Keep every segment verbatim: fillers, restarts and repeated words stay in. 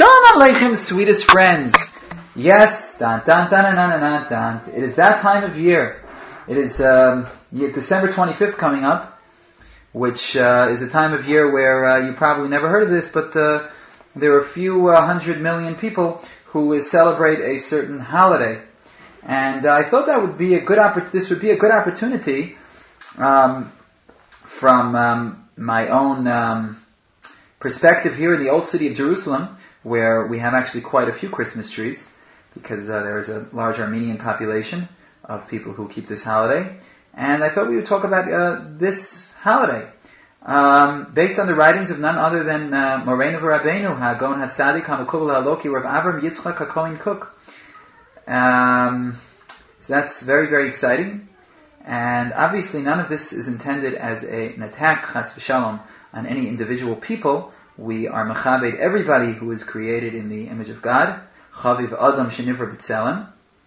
Shalom Aleichem, sweetest friends. Yes, dun, dun, dun, dun, dun, dun, dun. It is that time of year. It is um, December twenty-fifth coming up, which uh, is a time of year where uh, you probably never heard of this, but uh, there are a few uh, hundred million people who uh, celebrate a certain holiday. And uh, I thought that would be a good oppor- this would be a good opportunity um, from um, my own um, perspective here in the old city of Jerusalem, where we have actually quite a few Christmas trees, because uh, there is a large Armenian population of people who keep this holiday. And I thought we would talk about uh, this holiday, um, based on the writings of none other than uh, Moreinu V'Rabbeinu, Hagon HaTzadik HaMekubal HaLoki, Rav Avram Yitzchak HaKohen Kook. Um, so that's very, very exciting. And obviously none of this is intended as a, an attack, chas v'shalom, on any individual people. We are mechabed everybody who is created in the image of God. Chaviv Adam Shenivra B'Tselem.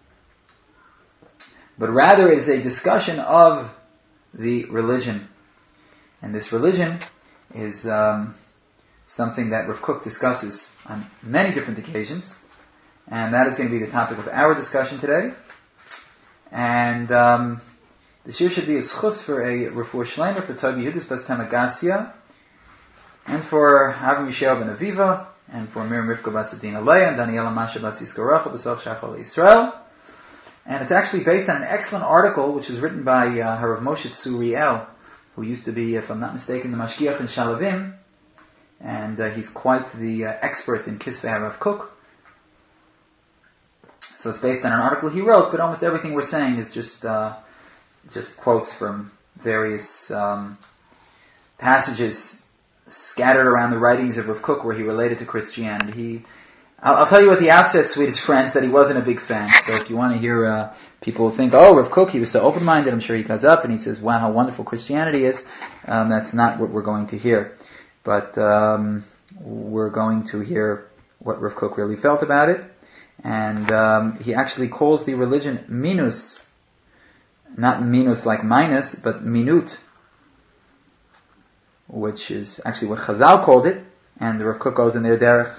But rather it is a discussion of the religion. And this religion is um, something that Rav Kook discusses on many different occasions. And that is going to be the topic of our discussion today. And um, this year should be a schus for a refuah shleima for Tobi Yehudis Bas Tamagasia, and for Avram Yishael ben Aviva, and for Miriam Rivka Bas Adina Leah, and Daniela Masha Bas Yisroel B'Soch Shachol Yisrael. And it's actually based on an excellent article which was written by uh, Harav Moshe Tzuriel, who used to be, if I'm not mistaken, the Mashgiach in Shalavim, and uh, he's quite the uh, expert in Kisvei Harav Kook. So it's based on an article he wrote, but almost everything we're saying is just uh, just quotes from various um, passages scattered around the writings of Rav Kook where he related to Christianity. He, I'll, I'll tell you at the outset, sweetest friends, that he wasn't a big fan. So if you want to hear uh, people think, oh, Rav Kook, he was so open-minded, I'm sure he comes up and he says, wow, how wonderful Christianity is. Um, that's not what we're going to hear. But um, we're going to hear what Rav Kook really felt about it. And um, he actually calls the religion minus, not minus like minus, but minut, which is actually what Chazal called it, and the Rav Kook goes in their derech.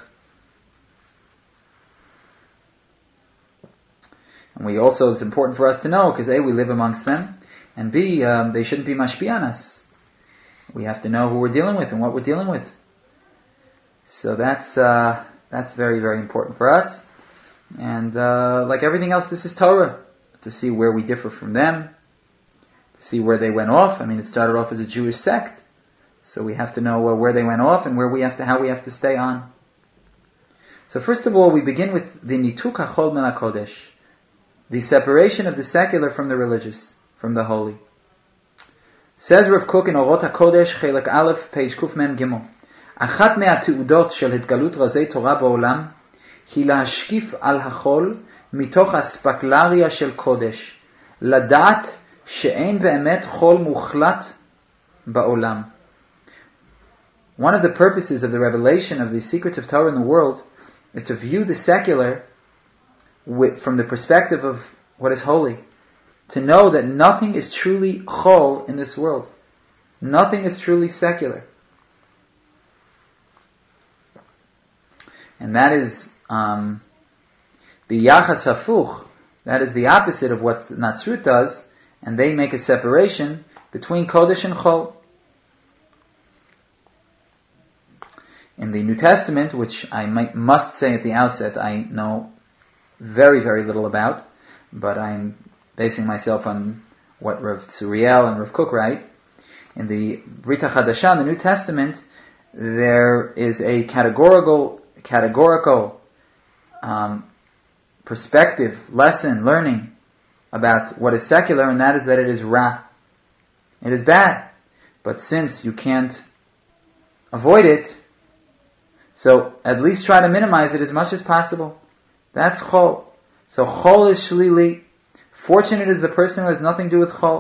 And we also, it's important for us to know, because A, we live amongst them, and B, um, they shouldn't be mashpi on us. We have to know who we're dealing with and what we're dealing with. So that's uh, that's very, very important for us. And uh, like everything else, this is Torah, to see where we differ from them, to see where they went off. I mean, it started off as a Jewish sect, so we have to know uh, where they went off and where we have to, how we have to stay on. So first of all, we begin with the Nituk HaChol Min HaKodesh, the separation of the secular from the religious, from the holy. Says Rav Kook in Orot HaKodesh, Chelek Aleph, page Kuf Mem Gimel, Achat me'atudot shel hitgalut razei Torah ba'olam, היא להשקיף על החול מתוך הספקלריה של קודש, לדעת שאין באמת חול מוחלט בעולם. One of the purposes of the revelation of the secrets of Torah in the world is to view the secular with, from the perspective of what is holy. To know that nothing is truly chol in this world. Nothing is truly secular. And that is Um, the Yachas Hafuch, that is the opposite of what Natsrut does, and they make a separation between Kodesh and Chol. In the New Testament, which I might, must say at the outset, I know very, very little about, but I'm basing myself on what Rav Tzuriel and Rav Kook write. In the Brit HaChadashah, the New Testament, there is a categorical, categorical Um, perspective, lesson, learning about what is secular, and that is that it is ra. It is bad. But since you can't avoid it, so at least try to minimize it as much as possible. That's chol. So chol is shlili. Fortunate is the person who has nothing to do with chol.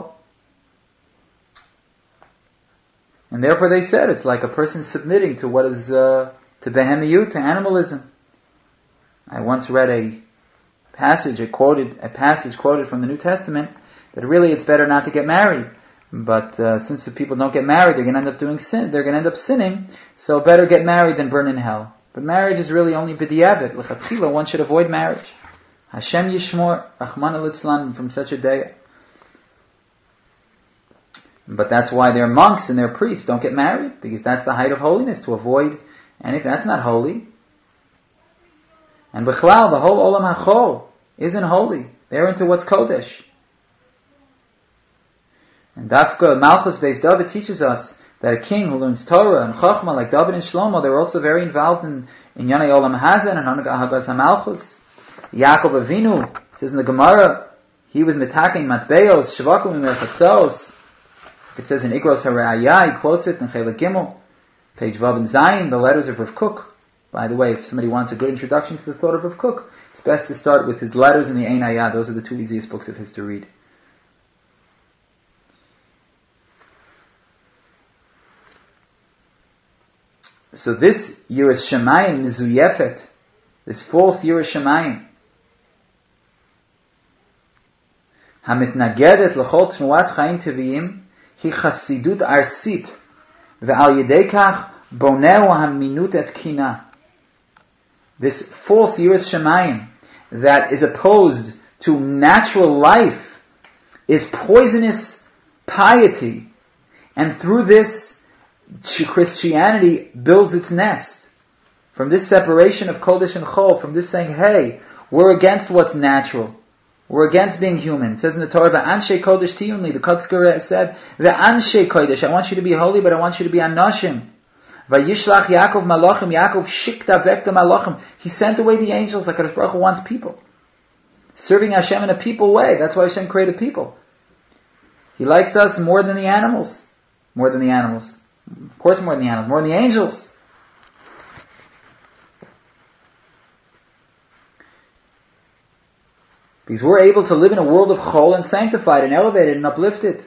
And therefore they said it's like a person submitting to what is, uh, to behemiyut, to animalism. I once read a passage, a quoted, a passage quoted from the New Testament, that really it's better not to get married. But uh, since the people don't get married, they're going to end up doing sin. They're going to end up sinning. So better get married than burn in hell. But marriage is really only b'diavad. L'chatchila, one should avoid marriage. Hashem yishmor, Rachmana litzlan, from such a day. But that's why they're monks and they're priests. Don't get married, because that's the height of holiness, to avoid anything. That's not holy. And b'chlal, the whole olam hachol isn't holy. They're into what's kodesh. And Dafka Malchus Beis David teaches us that a king who learns Torah and Chachma like David and Shlomo, they were also very involved in in Yanei Olam Hazen and Hagas HaMalchus. Yaakov Avinu says in the Gemara, he was mitaking matbeos shvakum merchatzos. It says in Igros HaRe'ayah, he quotes it in Chelik Gimel, page Vav and Zayin, the letters of Rav Kook. By the way, if somebody wants a good introduction to the thought of Rav Kook, it's best to start with his letters in the Ein Hayah. Those are the two easiest books of his to read. So this Yiras Shamayim Mizuyefet, this false Yiras Shamayim, Hamitnagedet l'chol tnuat chayim teviyim, hi chasidut arsit, ve'al yedei kach boneu haminut et kina. This false Yiras Shamayim that is opposed to natural life is poisonous piety, and through this Christianity builds its nest. From this separation of Kodesh and Chol, from this saying, hey, we're against what's natural. We're against being human. It says in the Torah, V'anshe Kodesh tiyunli, the Kotzker said, V'anshe Kodesh, I want you to be holy, but I want you to be anoshim. V'yishlach Yaakov malachim, Yaakov shikta vekta malachim. He sent away the angels like HaKadosh Baruch Hu wants people. Serving Hashem in a people way. That's why Hashem created people. He likes us more than the animals. More than the animals. Of course more than the animals, more than the angels. Because we're able to live in a world of chol and sanctified and elevated and uplifted.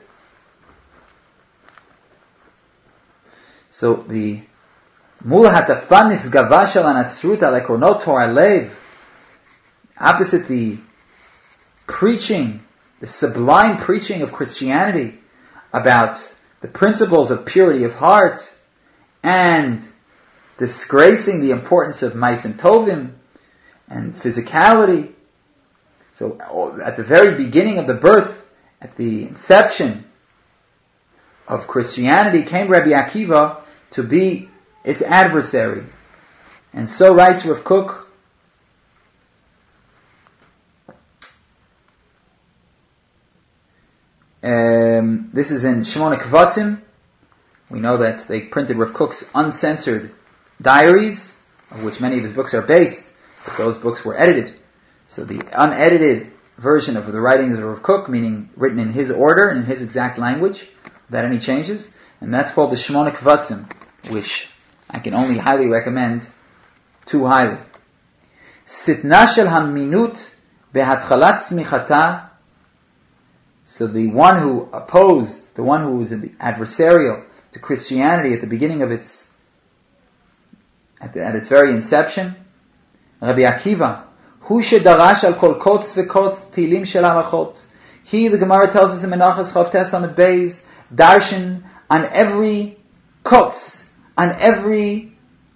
So the mula hatafanis gavashal anatzruta lekronot Torah lev, opposite the preaching, the sublime preaching of Christianity about the principles of purity of heart and disgracing the importance of Ma'asim Tovim and physicality. So at the very beginning of the birth, at the inception of Christianity, came Rabbi Akiva to be its adversary. And so writes Rav Kook, Um, this is in Shemona Kvatzim. We know that they printed Rav Kook's uncensored diaries, of which many of his books are based, but those books were edited. So the unedited version of the writings of Rav Kook, meaning written in his order and in his exact language, without any changes, and that's called the Shemona Kvatzim, which I can only highly recommend, too highly. Sitna shel haminut behatchalat smichata. So the one who opposed, the one who was adversarial to Christianity at the beginning of its, at, the, at its very inception, Rabbi Akiva, Hu shedarash al kol kotz v'kotz tilim shel halachot. He, the Gemara tells us in Menachos Chavtes Amud Beis, darshan on every kotz, on every,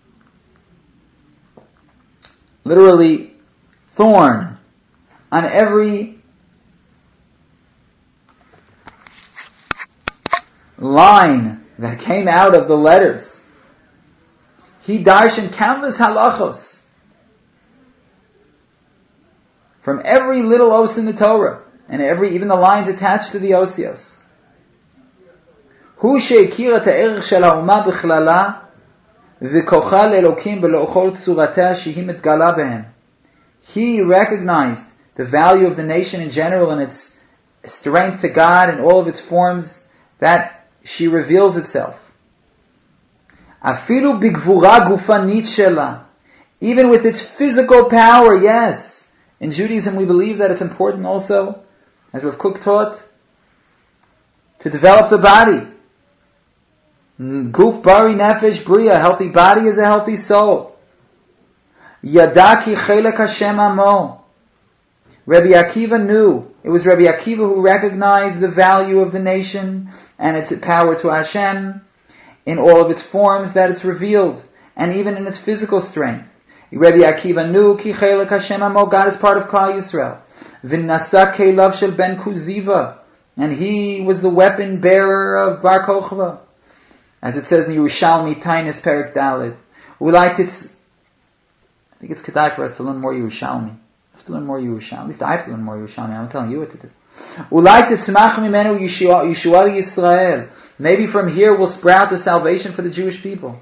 literally, thorn, on every line that came out of the letters. He darshan countless halachos from every little os in the Torah and every, even the lines attached to the osios. Hu she'ikira ta'erich shel ha'umah b'chlala v'kocha le'elokim b'lo'chol tzuratea shehi mitgala behem. He recognized the value of the nation in general and its strength to God in all of its forms that she reveals itself. Afilu bigvura gufanit shela, even with its physical power. Yes, in Judaism we believe that it's important also, as Rav Kook taught, to develop the body. Guf bari nefesh bria, a healthy body is a healthy soul. Yadaki chelek Hashem amo. Rabbi Akiva knew, it was Rabbi Akiva who recognized the value of the nation and its power to Hashem in all of its forms that it's revealed, and even in its physical strength. Rabbi Akiva knew ki chelek Hashem amo, God is part of Klal Yisrael. V'nasa keilav shel ben Kuziva, and he was the weapon bearer of Bar Kochva, as it says in Yerushalmi Tainis Perik Dalet. We like it's, I think it's kedai for us to learn more Yerushalmi. I have to learn more Yerushalmi. At least I have to learn more Yerushalmi. I'm telling you what to do. We like to tzmach mimenu Yeshua Yisrael. Maybe from here will sprout the salvation for the Jewish people.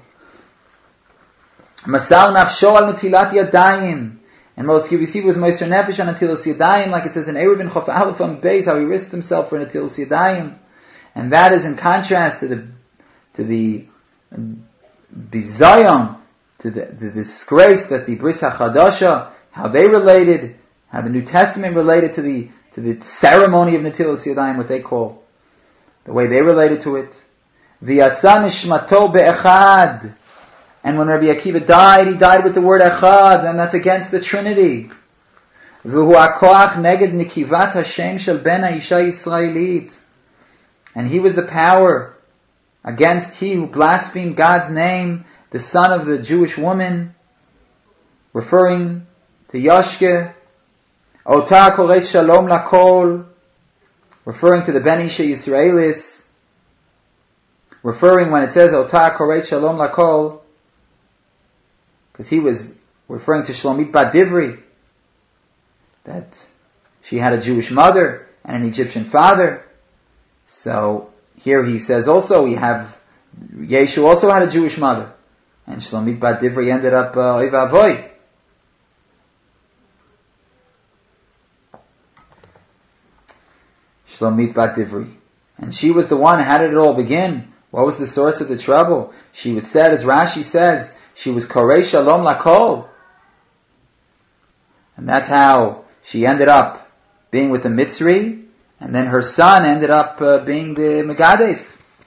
Masal nafsho al netilat yadayim. And most Kivisi was Meister Nefesh on Netilas Yadayim, like it says in Eruvin Chof Aleph on Beis, how he risked himself for Netilas Yadayim. And that is in contrast to the, to the bizayon, to the, the disgrace that the Bris HaChadasha, how they related, how the New Testament related to the, to the ceremony of Netilas Yadayim, what they call, the way they related to it. V'yatza nishmato be'echad. And when Rabbi Akiva died, he died with the word Echad, and that's against the Trinity. V'hu ha'koach neged nikivat Hashem shel ben ha'isha Yisraelit. And he was the power against he who blasphemed God's name, the son of the Jewish woman, referring to Yashke. Ota koret shalom lakol, referring to the ben ha'isha Yisraelis. Referring when it says Ota koret shalom lakol, because he was referring to Shlomit Bat Divri, that she had a Jewish mother and an Egyptian father. So here he says also we have Yeshu also had a Jewish mother, and Shlomit Bat Divri ended up Oy Vavoy. Shlomit Bat Divri, and she was the one. How did it all begin? What was the source of the trouble? She would say, as Rashi says, she was Korei Shalom Lakol. And that's how she ended up being with the Mitzri, and then her son ended up uh, being the Megadef.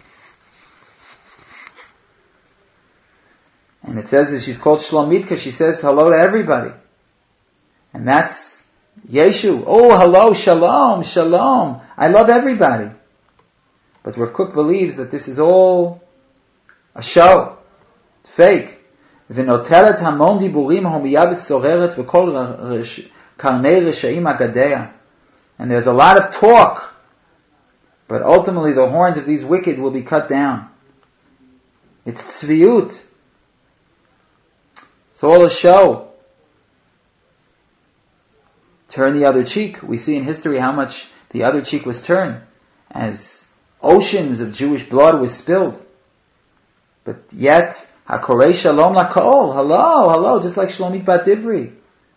And it says that she's called Shlomit because she says hello to everybody. And that's Yeshu. Oh, hello, Shalom, Shalom. I love everybody. But Rav Kook believes that this is all a show. It's fake. ונוטלת המון דיבורים הומייה וסוררת וכל קרני רשעים אגדיה. And there's a lot of talk, but ultimately the horns of these wicked will be cut down. It's tzviyut. It's all a show. Turn the other cheek. We see in history how much the other cheek was turned as oceans of Jewish blood was spilled. But yet, HaKorei Shalom Lakol. Hello, hello, just like Shlomit Bat Divri.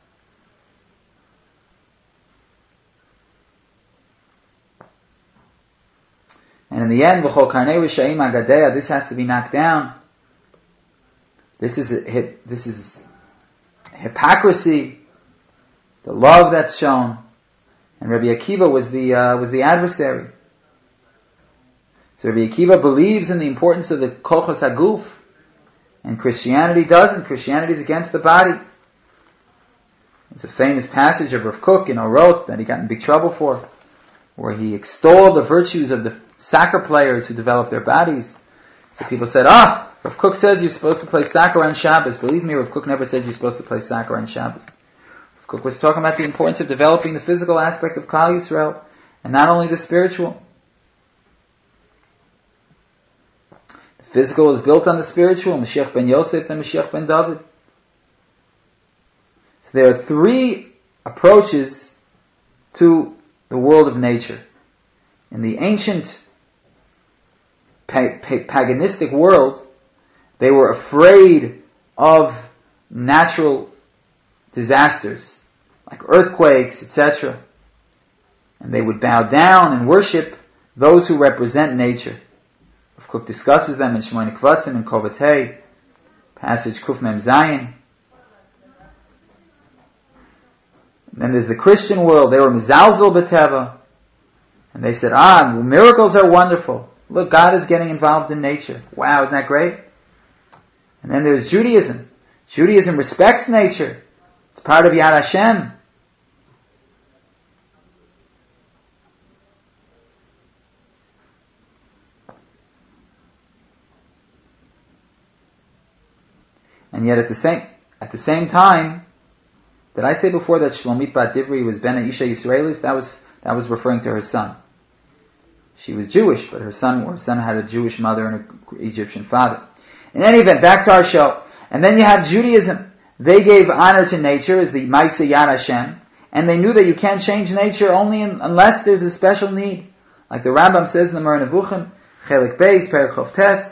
And in the end, V'chol Karnei Rishayim Agadeya, this has to be knocked down. This is a, this is hypocrisy, the love that's shown. And Rabbi Akiva was the uh, was the adversary. So Rabbi Akiva believes in the importance of the Kochos HaGuf. And Christianity doesn't. Christianity is against the body. There's a famous passage of Rav Kook in Orot that he got in big trouble for, where he extolled the virtues of the soccer players who developed their bodies. So people said, ah, Rav Kook says you're supposed to play soccer on Shabbos. Believe me, Rav Kook never said you're supposed to play soccer on Shabbos. Rav Kook was talking about the importance of developing the physical aspect of Klal Yisrael, and not only the spiritual. Physical is built on the spiritual, Mashiach ben Yosef and Mashiach ben David. So there are three approaches to the world of nature. In the ancient pa- pa- paganistic world, they were afraid of natural disasters, like earthquakes, et cetera. And they would bow down and worship those who represent nature. Rav Kook discusses them in Shmoyne Kvatzim and Kovetz Hey, passage Kuf Mem Zayin. Then there's the Christian world. They were Mizalzel B'Teva. And they said, ah, miracles are wonderful. Look, God is getting involved in nature. Wow, isn't that great? And then there's Judaism. Judaism respects nature. It's part of Yad Hashem. And yet at the same, At the same time, did I say before that Shlomit Bat Divri was Ben Isha Yisraelis? That was that was referring to her son. She was Jewish, but her son her son had a Jewish mother and an Egyptian father. In any event, back to our show. And then you have Judaism. They gave honor to nature as the Maisa Yad Hashem, and they knew that you can't change nature only in, unless there's a special need. Like the Rambam says in the Moreh Nevuchim, Chelik Beis, Perek Chof Tes,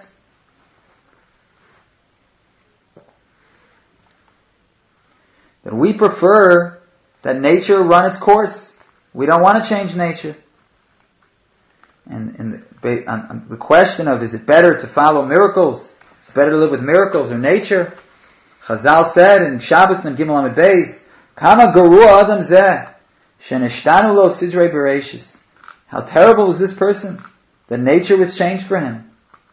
that we prefer that nature run its course. We don't want to change nature. And, and the, on, on the question of is it better to follow miracles? It's better to live with miracles or nature? Chazal said in Shabbos and Gimel Amid Beis, Kama garua adam zeh, sheneshtanu lo sidrei bereshis. How terrible is this person that nature was changed for him.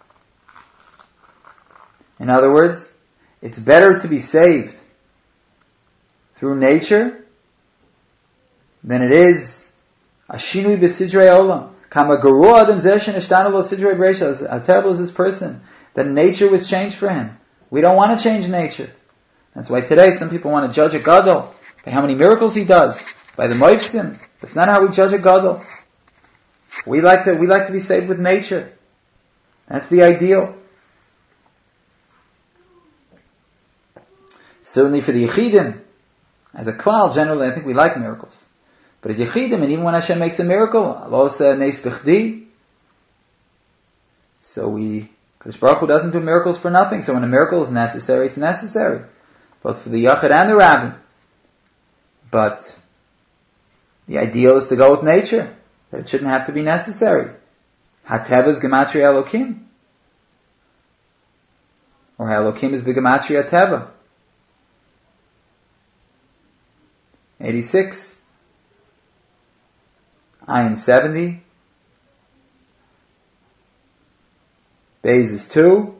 In other words, it's better to be saved through nature than it is a shinui b'sidrei olam. Kama garua adam zeh sheneshtanu lo sidrei bereshis. How terrible is this person that nature was changed for him. We don't want to change nature. That's why today some people want to judge a gadol by how many miracles he does, by the moifsim. That's not how we judge a gadol. We like to we like to be saved with nature. That's the ideal. Certainly for the Yechidim, as a klal, generally I think we like miracles. But as Yechidim, and even when Hashem makes a miracle, Allah says neis b'chdi. So we, Kadosh Baruch Hu doesn't do miracles for nothing. So when a miracle is necessary, it's necessary, both for the Yachid and the Rabbi. But the ideal is to go with nature, that it shouldn't have to be necessary. Hateva is Gematria Elokim, or Elokim is Gematria Teva. eighty-six. Ayin seventy. Beis is two.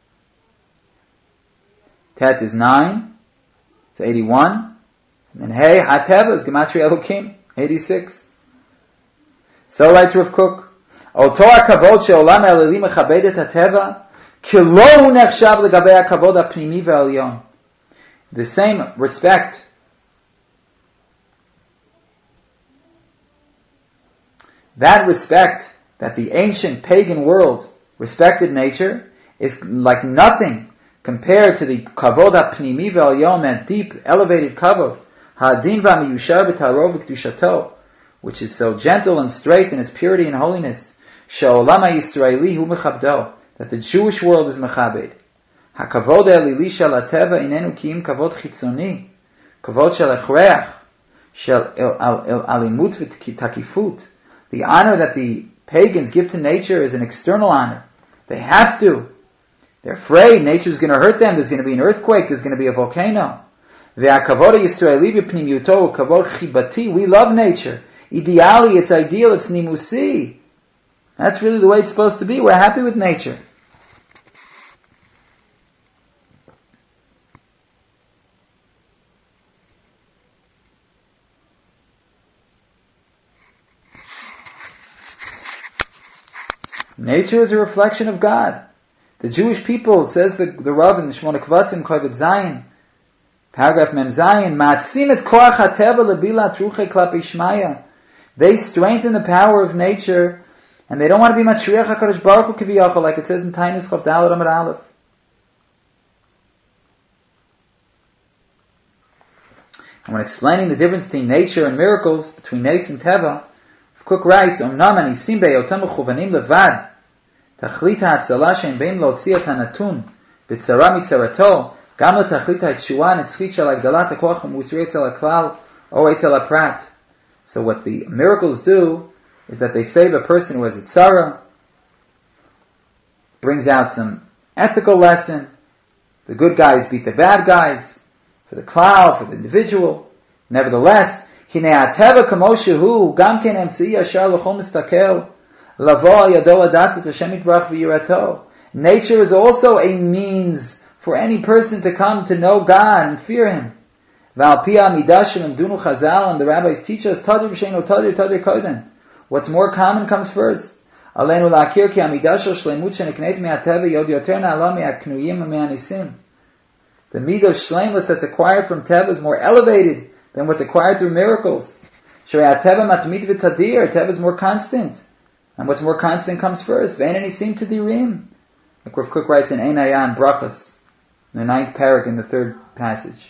Tet is nine. It's eighty-one. And then Hey, Hateva is Gematria Elokim. eighty-six. So writes Rav Kook, Oto HaKavod she'olam ha'elili mechabed et HaTeva, ki lo hu nechshav legabei HaKavod ha'pnimi ve'elyon. The same respect that respect that the ancient pagan world respected nature is like nothing compared to the kavod ha'pnimi ve'elyon, that deep, elevated kavod, ha'adin va'miyushar b'taro v'kedushato, which is so gentle and straight in its purity and holiness, she'olam ha'yisraeli hu mechabdo, that the Jewish world is mechabed. Ha'kavod ha'elili shel ha'teva inenu ki'im kavod chitzoni, kavod shel echreach, shel alimut v'takifut. The honor that the pagans give to nature is an external honor. They have to. They're afraid nature is going to hurt them. There's going to be an earthquake. There's going to be a volcano. We love nature. Ideally, it's ideal. It's nimusi. That's really the way it's supposed to be. We're happy with nature. Nature is a reflection of God. The Jewish people, says the, the Rav in Shmona Kvatzim, Kovet Zayin, paragraph Mem Zayin, Ma'atzim et koach ha'teva lebila truche klapi shmaya. They strengthen the power of nature, and they don't want to be Matzriach HaKadosh Baruch Hu kiviyachol, like it says in Tainis Chav Daled Amud Aleph. And when explaining the difference between nature and miracles, between Nes and Teva, Cook writes, Omnam anisim be'yotam mechuvanim levad, tachlit ha'atzala she'en beim lo'tzi et hanatun, b'tzara mitzarato, gam letachlit ha'tshua netzchit shel hagdalat ha'koach ha'musri etzel ha'klal, o etzel ha'prat. So what the miracles do is that they save a person who has a tzara, brings out some ethical lesson. The good guys beat the bad guys, for the klal, for the individual. Nevertheless, nature is also a means for any person to come to know God and fear Him. And the rabbis teach us, what's more common comes first. The midah of shleimus that's acquired from Teva is more elevated than what's acquired through miracles. Teva matmid v'tadir, Teva is more constant. And what's more constant comes first. Ve'en anisim tadirim. Like Rav Kook writes in Ein Ayan Brachas, in the ninth parak in the third passage.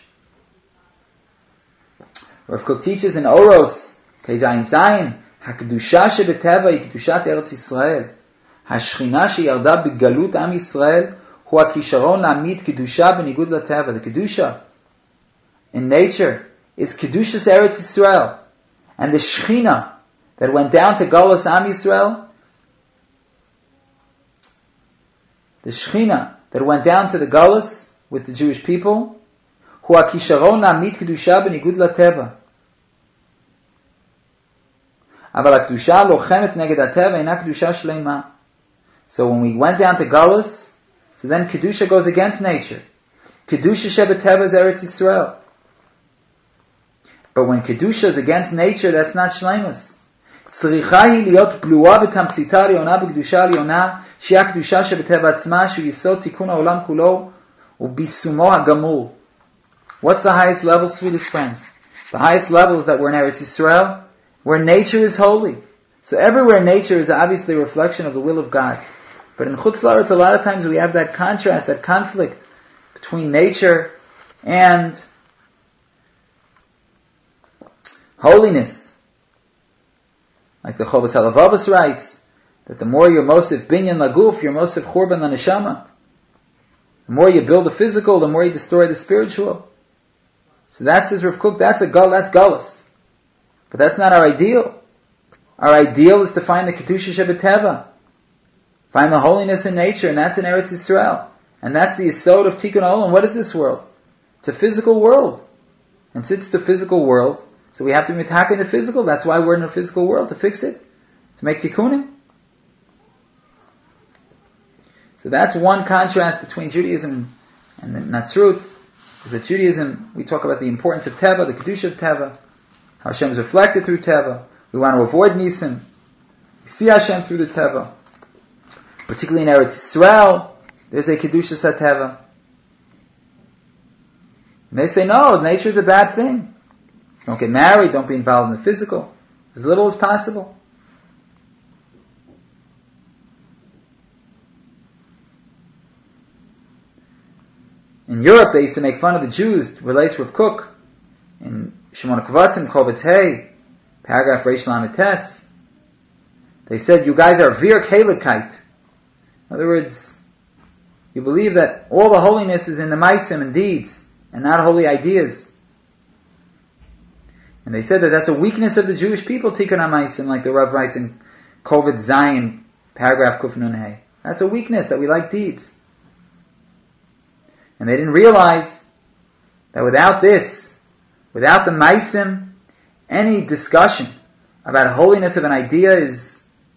Rav Kook teaches in Oros, page Ayin Zayin, HaKedusha shebeteva hi Kedushat Eretz Yisrael. HaShchina sheyarda begalut Am Yisrael hu HaKisharon la'amid Kedusha benigud lateva. The Kedusha in nature is Kedushas Eretz Yisrael. And the Shechina that went down to Galus Am Yisrael, the Shechina that went down to the Galus with the Jewish people, hu HaKisharon la'amid Kedusha benigud lateva. אבל הקדושה לוחמת נגד הטבע אינה קדושה שלמה. So when we went down to Galus, so then Kedusha goes against nature. Kedusha shebeteva is Eretz Yisrael. But when Kedusha is against nature, that's not shleimus. צריכה היא להיות בלועה בתמציתה עליונה בקדושה עליונה, שהיא הקדושה שבטבע עצמה, שהוא יסוד תיקון העולם כולו, וביסומו הגמור. What's the highest level, sweetest friends? The highest level is that we're in Eretz Yisrael, where nature is holy. So everywhere nature is obviously a reflection of the will of God. But in Chutz La'aretz, a lot of times we have that contrast, that conflict between nature and holiness. Like the Chovos HaLevavos writes, that the more you're Mosif Binyan Laguf, you're Mosif Churban LaNeshama. The more you build the physical, the more you destroy the spiritual. So that's his Rav Kook, that's a gull, that's gullus. But that's not our ideal. Our ideal is to find the Kedusha Shebeteva. Find the holiness in nature, and that's in Eretz Yisrael. And that's the Yesod of Tikkun Olam. What is this world? It's a physical world. And since it's a physical world, so we have to attack in the physical. That's why we're in a physical world, to fix it. To make tikkunim. So that's one contrast between Judaism and the Natsrut. Is that Judaism, we talk about the importance of Teva, the Kedusha of Teva. How Hashem is reflected through Teva. We want to avoid Nisim. We see Hashem through the Teva. Particularly in Eretz Yisrael, there's a Kedusha Teva. And they say, no, nature is a bad thing. Don't get married, don't be involved in the physical. As little as possible. In Europe, they used to make fun of the Jews, relates Rav Kook, in Shemona Kvatzim, Kovetz Hey, paragraph Reish Lamed Tes. They said, you guys are vir kelikite. In other words, you believe that all the holiness is in the maisim and deeds, and not holy ideas. And they said that that's a weakness of the Jewish people, Tikkun HaMaisim, like the Rav writes in Kovetz Zayin, paragraph Kuf Nun Hey. That's a weakness, that we like deeds. And they didn't realize that without this, without the Maisim, any discussion about holiness of an idea is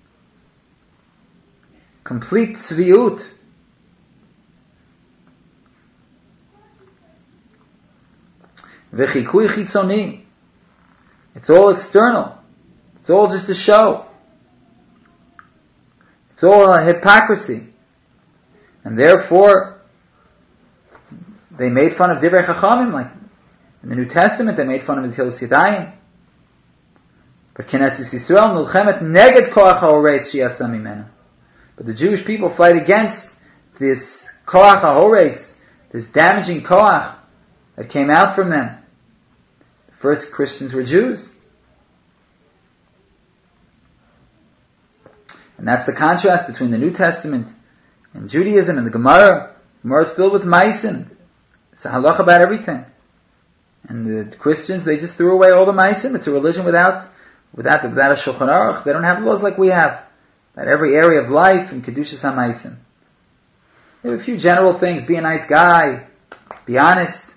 complete tzviut. V'chikui chitzoni. It's all external. It's all just a show. It's all a hypocrisy. And therefore, they made fun of Divrei Chachamim, like in the New Testament, they made fun of the Tehillas Yadayim. But Knesset Yisrael nilchemet neged koach haoreis sheyatza mimena. But the Jewish people fight against this koach haoreis, this damaging koach that came out from them. The first Christians were Jews. And that's the contrast between the New Testament and Judaism and the Gemara. The Gemara is filled with maisim. It's a halach about everything. And the Christians, they just threw away all the maisim. It's a religion without without, without a Shulchan Aruch. They don't have laws like we have. About every area of life in Kedushas HaMaisim. They have a few general things. Be a nice guy. Be honest.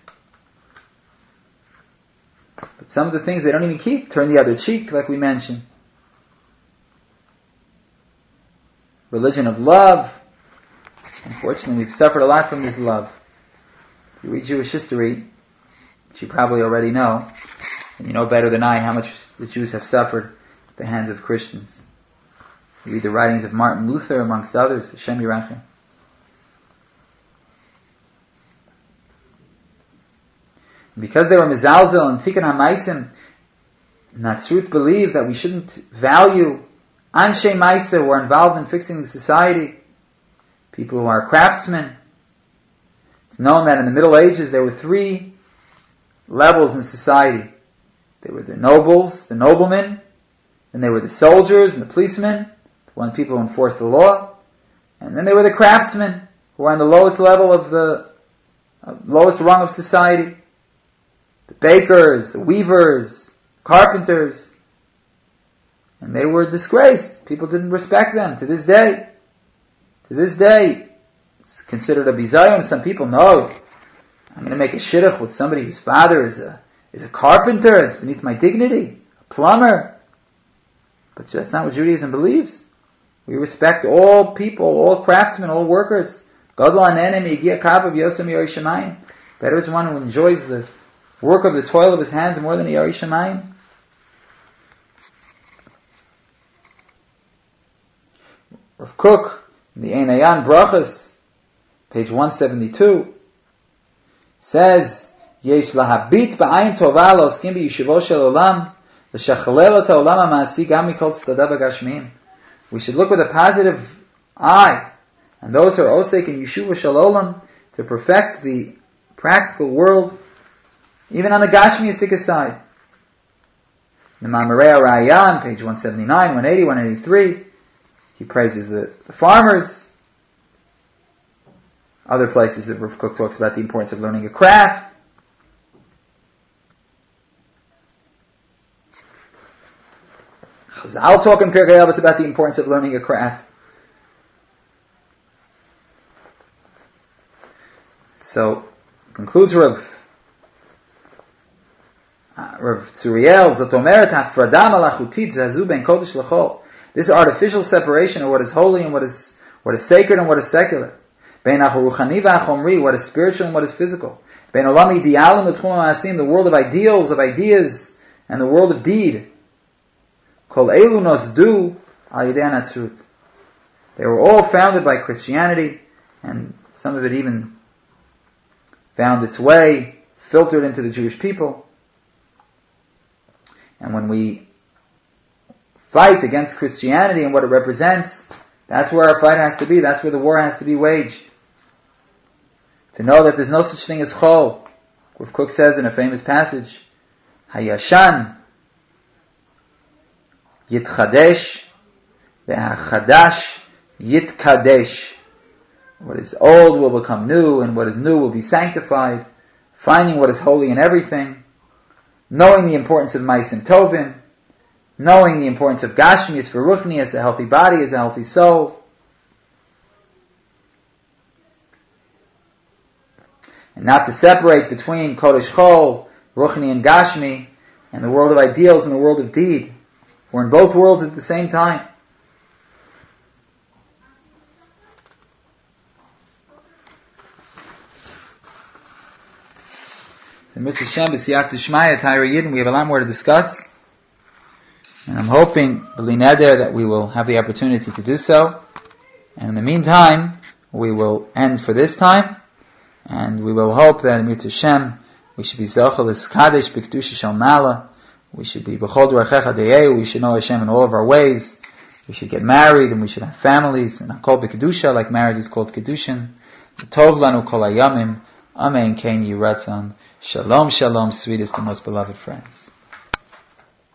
But some of the things they don't even keep. Turn the other cheek, like we mentioned. Religion of love. Unfortunately, we've suffered a lot from this love. If you read Jewish history, which you probably already know, and you know better than I how much the Jews have suffered at the hands of Christians. You read the writings of Martin Luther, amongst others, Hashem Yirachim. Because they were mizalzel and tikkun hamaisim, Natsrut believed that we shouldn't value anshe maisa who are involved in fixing the society, people who are craftsmen. It's known that in the Middle Ages there were three levels in society. There were the nobles, the noblemen, then there were the soldiers and the policemen, the one people who enforced the law, and then there were the craftsmen who are on the lowest level of the uh, lowest rung of society. The bakers, the weavers, carpenters, and they were disgraced. People didn't respect them to this day. To this day, it's considered a bizayon. Some people know, I'm going to make a shidduch with somebody whose father is a is a carpenter. It's beneath my dignity. A plumber. But that's not what Judaism believes. We respect all people, all craftsmen, all workers. Better is one who enjoys the work of the toil of his hands more than the Yari Shemayim. Rav Kook, in the Ein Ayan Brachas, page one seventy-two, says, Yesh lahabit ba'ayin tova la'oskim b'yeshivo shel olam, l'shachalel ot ha'olam ha'ma'asi gam mikol tzedadav ha'gashmiyim. We should look with a positive eye, and those who are osek in yeshiva shel olam, to perfect the practical world, even on the gashmiyistic side. The Mamarei Raya, page one seventy-nine, one eighty, one eighty-three, he praises the, the farmers. Other places that Rav Kook talks about the importance of learning a craft. Chazal talk in Pirkei Avos about the importance of learning a craft. So, concludes Rav uh, Rav Tzuriel, Zatomeret hafrada malachutit zazu ben kodesh l'chol. This artificial separation of what is holy and what is what is sacred and what is secular. Ben achuruchani v'achomri, what is spiritual and what is physical. Ben olam idealim v'tchum ha'asim, the world of ideals, of ideas, and the world of deed. Kol elu nosdu al yidei hanatzrut. They were all founded by Christianity, and some of it even found its way, filtered into the Jewish people. And when we fight against Christianity and what it represents, that's where our fight has to be. That's where the war has to be waged. To know that there's no such thing as chol. Rav Kook says in a famous passage, Hayashan yitchadesh ve'achadash yitkadesh. What is old will become new, and what is new will be sanctified. Finding what is holy in everything. Knowing the importance of Maisim Tovim. Knowing the importance of Gashmius for Ruchni as a healthy body, as a healthy soul. And not to separate between Kodesh Chol, Ruchni and Gashmi, and the world of ideals and the world of deed. We're in both worlds at the same time. So Mitzvah Shem, B'siyat Tishmaya, Tyra Yidin, we have a lot more to discuss. And I'm hoping, B'li Neder, that we will have the opportunity to do so. And in the meantime, we will end for this time. And we will hope that in Mitzvah Shem, we should be Zochel Es Kadesh B'Kedusha Shel Mala. We should be B'chol D'Rachecha De'eu. We should know Hashem in all of our ways. We should get married and we should have families. And Hakol B'Kedusha, like marriage is called Kedushin. Tov Lanu Kol Hayamim. Amen. Kein Yiratzon. Shalom, shalom, sweetest and most beloved friends.